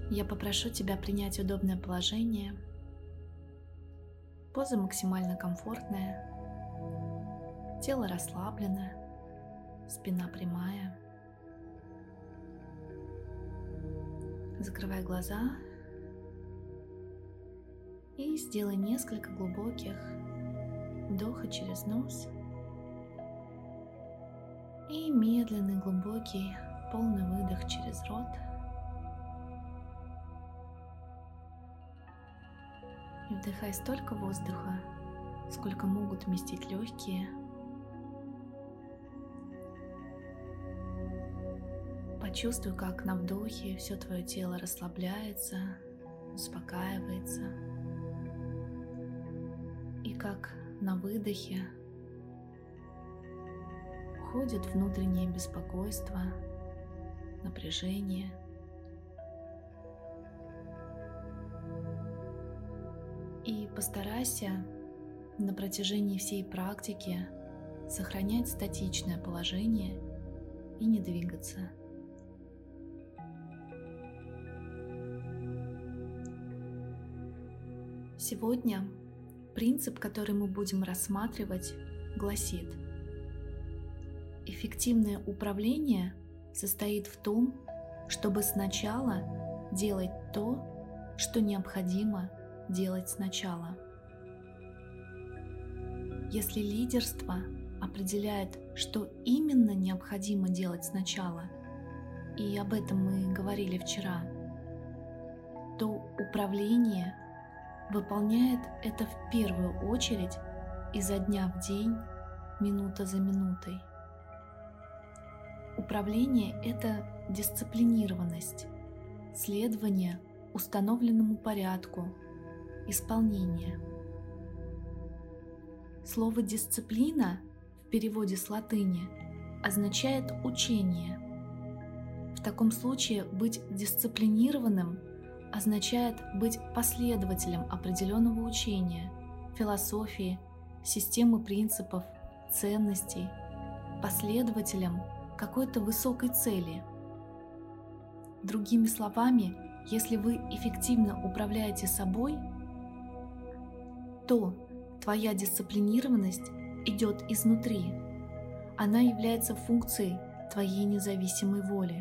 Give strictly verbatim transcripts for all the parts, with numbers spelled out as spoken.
Я попрошу тебя принять удобное положение. Поза максимально комфортная, тело расслабленное, спина прямая. Закрывай глаза и сделай несколько глубоких вдохов через нос и медленный глубокий полный выдох через рот. И вдыхай столько воздуха, сколько могут вместить легкие. Почувствуй, как на вдохе все твое тело расслабляется, успокаивается. И как на выдохе уходит внутреннее беспокойство, напряжение. И постарайся на протяжении всей практики сохранять статичное положение и не двигаться. Сегодня принцип, который мы будем рассматривать, гласит: эффективное управление состоит в том, чтобы сначала делать то, что необходимо делать сначала. Если лидерство определяет, что именно необходимо делать сначала, и об этом мы говорили вчера, то управление выполняет это в первую очередь изо дня в день, минута за минутой. Управление — это дисциплинированность, следование установленному порядку, исполнение. Слово «дисциплина» в переводе с латыни означает «учение». В таком случае быть дисциплинированным означает быть последователем определенного учения, философии, системы принципов, ценностей, последователем какой-то высокой цели. Другими словами, если вы эффективно управляете собой, то твоя дисциплинированность идет изнутри. Она является функцией твоей независимой воли.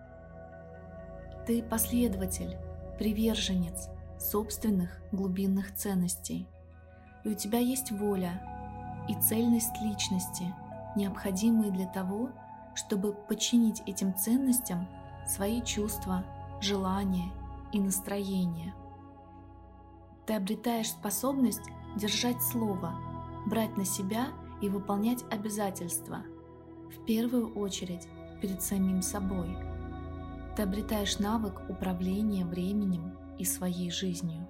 Ты последователь, приверженец собственных глубинных ценностей. И у тебя есть воля и цельность личности, необходимые для того, чтобы подчинить этим ценностям свои чувства, желания и настроения. Ты обретаешь способность держать слово, брать на себя и выполнять обязательства, в первую очередь перед самим собой. Ты обретаешь навык управления временем и своей жизнью.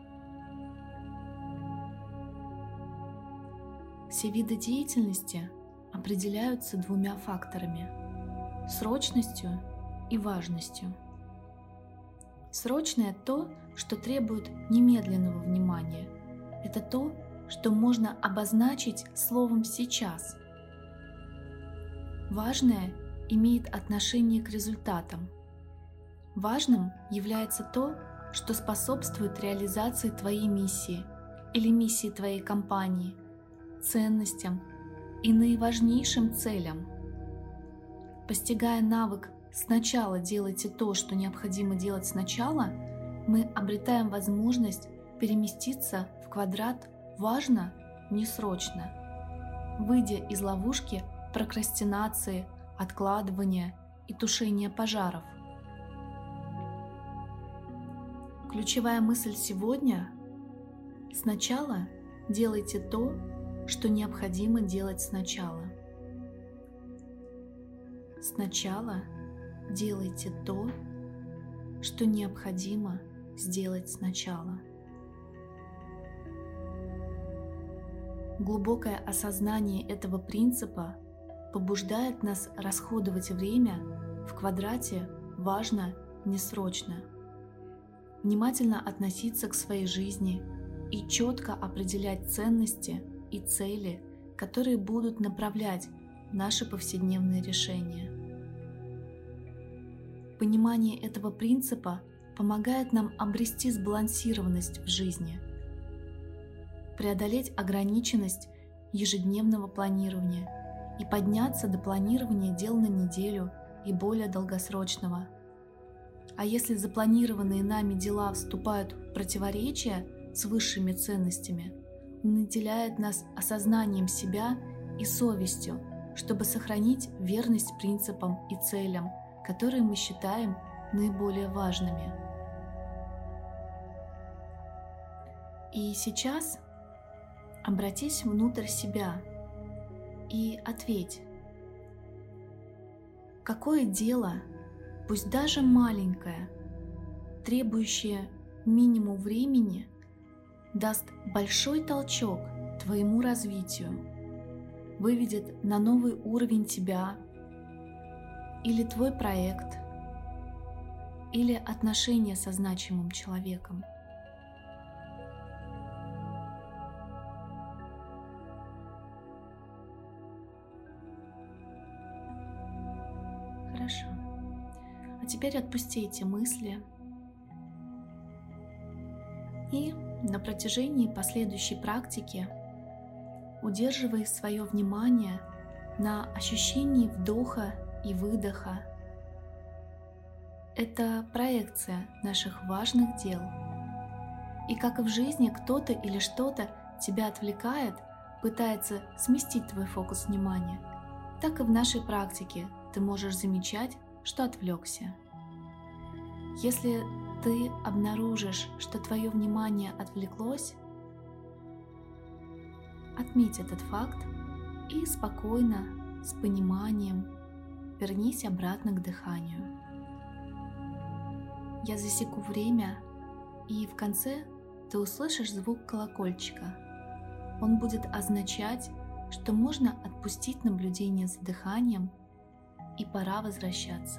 Все виды деятельности определяются двумя факторами – срочностью и важностью. Срочное – то, что требует немедленного внимания. Это то, что можно обозначить словом «сейчас». Важное имеет отношение к результатам. Важным является то, что способствует реализации твоей миссии или миссии твоей компании, ценностям и наиважнейшим целям. Постигая навык «сначала делайте то, что необходимо делать сначала», мы обретаем возможность переместиться в квадрат «важно, не срочно», выйдя из ловушки прокрастинации, откладывания и тушения пожаров. Ключевая мысль сегодня – сначала делайте то, что необходимо делать сначала. Сначала делайте то, что необходимо сделать сначала. Глубокое осознание этого принципа побуждает нас расходовать время в квадрате «важно, не срочно», внимательно относиться к своей жизни и четко определять ценности и цели, которые будут направлять наши повседневные решения. Понимание этого принципа помогает нам обрести сбалансированность в жизни, преодолеть ограниченность ежедневного планирования и подняться до планирования дел на неделю и более долгосрочного. А если запланированные нами дела вступают в противоречие с высшими ценностями, он наделяет нас осознанием себя и совестью, чтобы сохранить верность принципам и целям, которые мы считаем наиболее важными. И сейчас обратись внутрь себя и ответь, какое дело, пусть даже маленькое, требующее минимум времени, даст большой толчок твоему развитию, выведет на новый уровень тебя или твой проект, или отношения со значимым человеком. Хорошо. А теперь отпусти эти мысли и на протяжении последующей практики удерживай свое внимание на ощущении вдоха и выдоха. Это проекция наших важных дел. И как и в жизни кто-то или что-то тебя отвлекает, пытается сместить твой фокус внимания, так и в нашей практике ты можешь замечать, что отвлекся. Если ты обнаружишь, что твое внимание отвлеклось, отметь этот факт и спокойно, с пониманием, вернись обратно к дыханию. Я засеку время, и в конце ты услышишь звук колокольчика. Он будет означать, что можно отпустить наблюдение за дыханием и пора возвращаться.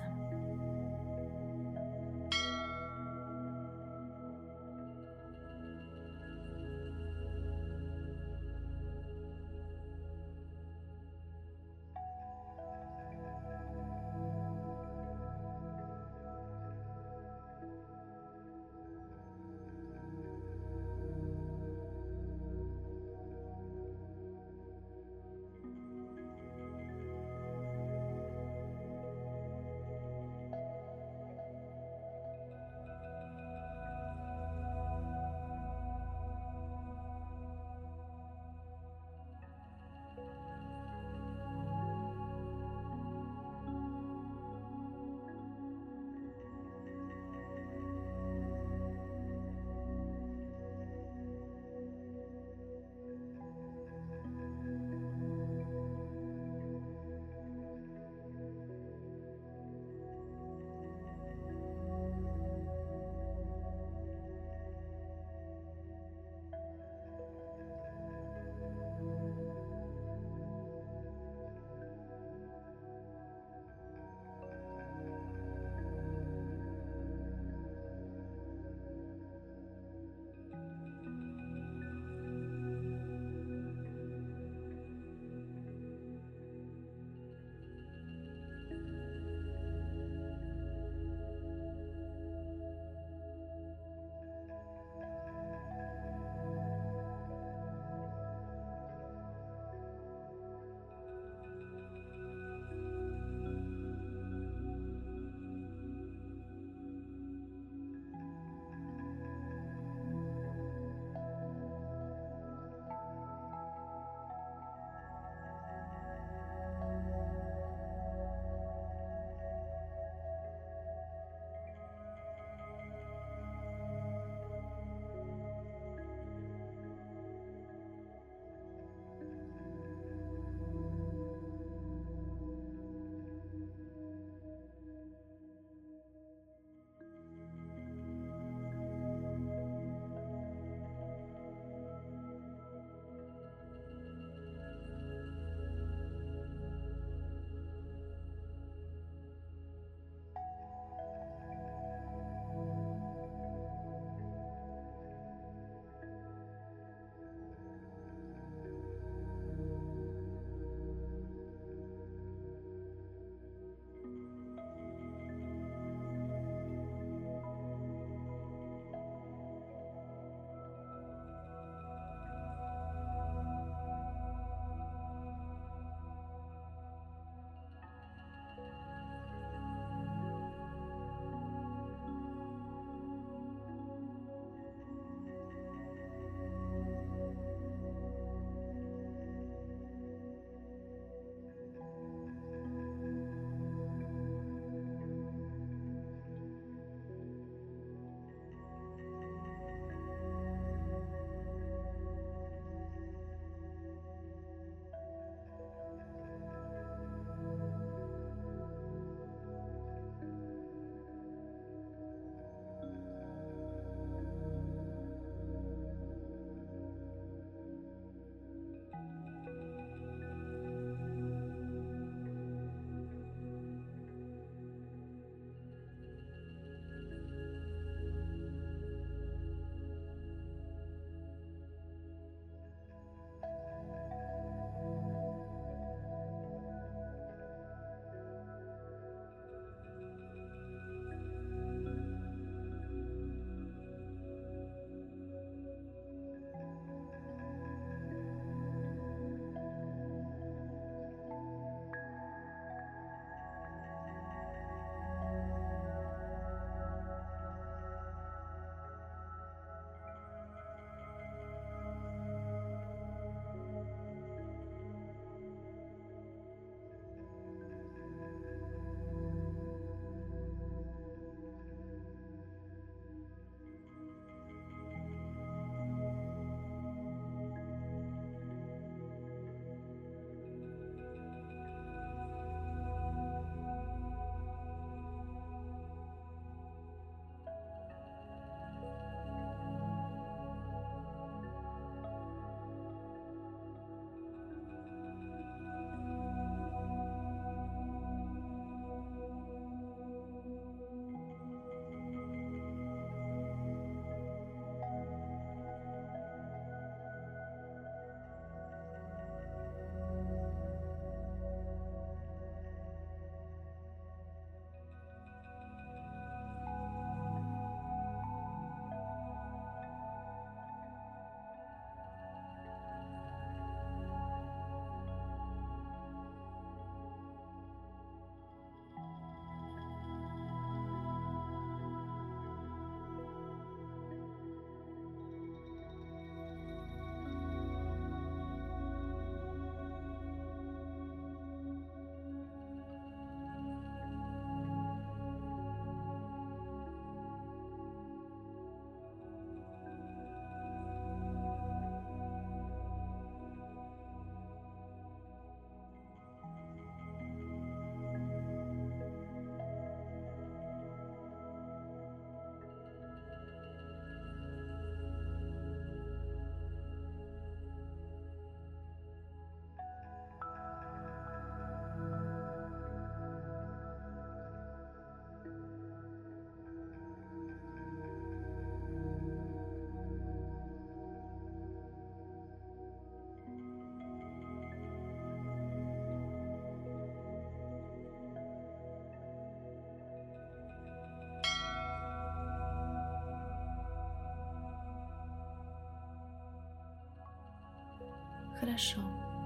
Хорошо.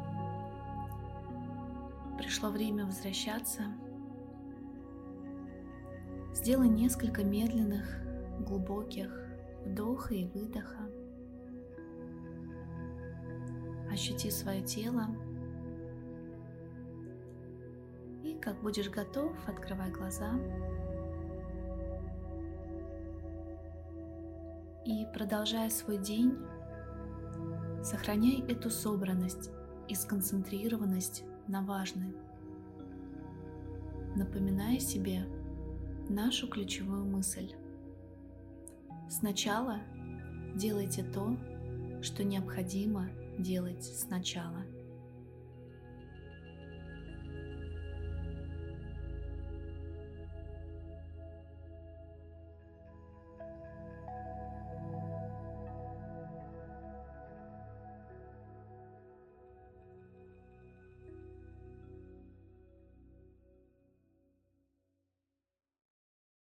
Пришло время возвращаться. Сделай несколько медленных, глубоких вдоха и выдоха. Ощути свое тело. И как будешь готов, открывай глаза. И, продолжая свой день, сохраняй эту собранность и сконцентрированность на важном. Напоминай себе нашу ключевую мысль. Сначала делайте то, что необходимо делать сначала.